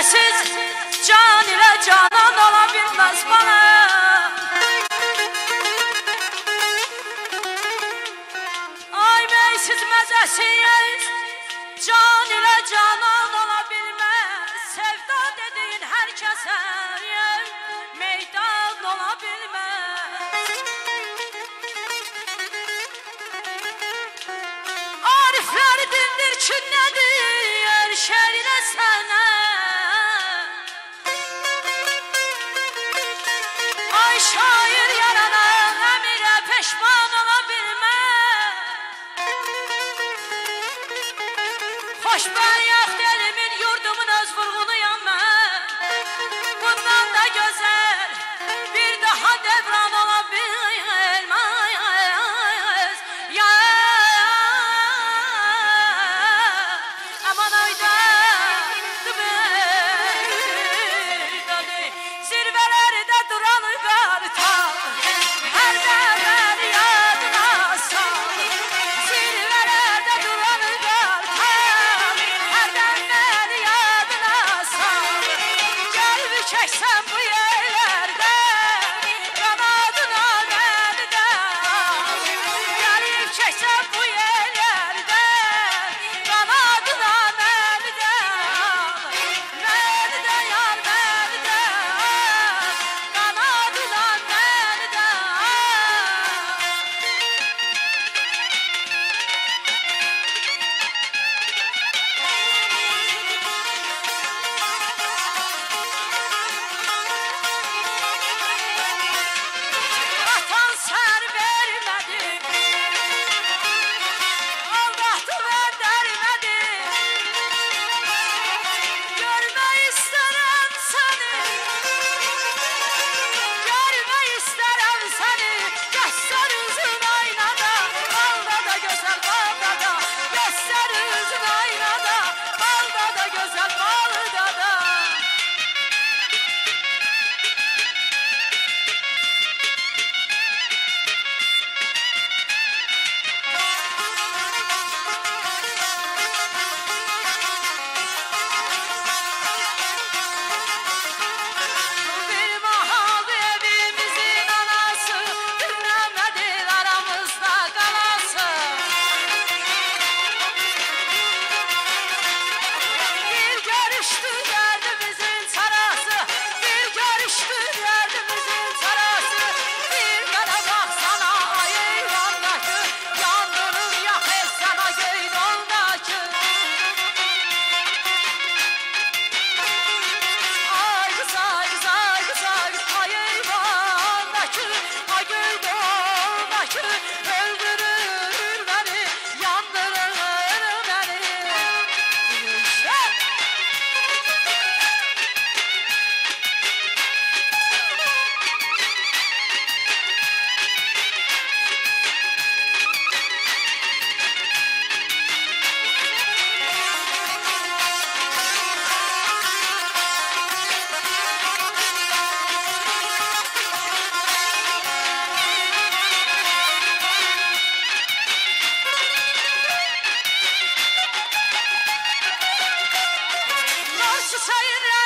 Sevdəsiz can ilə canan ola bilməz bana. Ay meysiz məzəsiz can ilə canan ola bilməz. Sevda dediyin hər kəsə meydan ola bilməz. Ariflər dindir ki nədir şərinə sənə. Ay şair yarana əmirə peşman ola bilməz. Xoş ben yox elimin yurdumun öz vurğunuyam mən. Bundan da gözəl bir daha devran ola bilməz. Aman ayda zirvelerde duran kartal her zaman yadına sal. Zirvelerde duran kartal her zaman yadına sal. Gel bir çeksen bu yerlerde kanadına beni de al. Gel bir çeksen bu yerlerde kanadına beni de al. Beni de yar beni de al. Kanadına beni de al. Vatan sen vermedin, aldattı ve dermedin. Görme isterim seni, görme isterim seni. Göster yüzün aynada, balda da güzel balda da. Göster yüzün aynada, balda da güzel balda da. Bir mahal evimizin anası, dinlemedir aramızda kalası. Bir görüştü derdimizin sarası, bir görüştü derdimizin sarası. Bir bana baksana ay eyvandaki, yandırır yakır sana göydondaki. Ay kız ay kız ay kız ay kız ay eyvandaki, ay göydondaki. Öldürür beni, yandırır beni. Var çiçeğin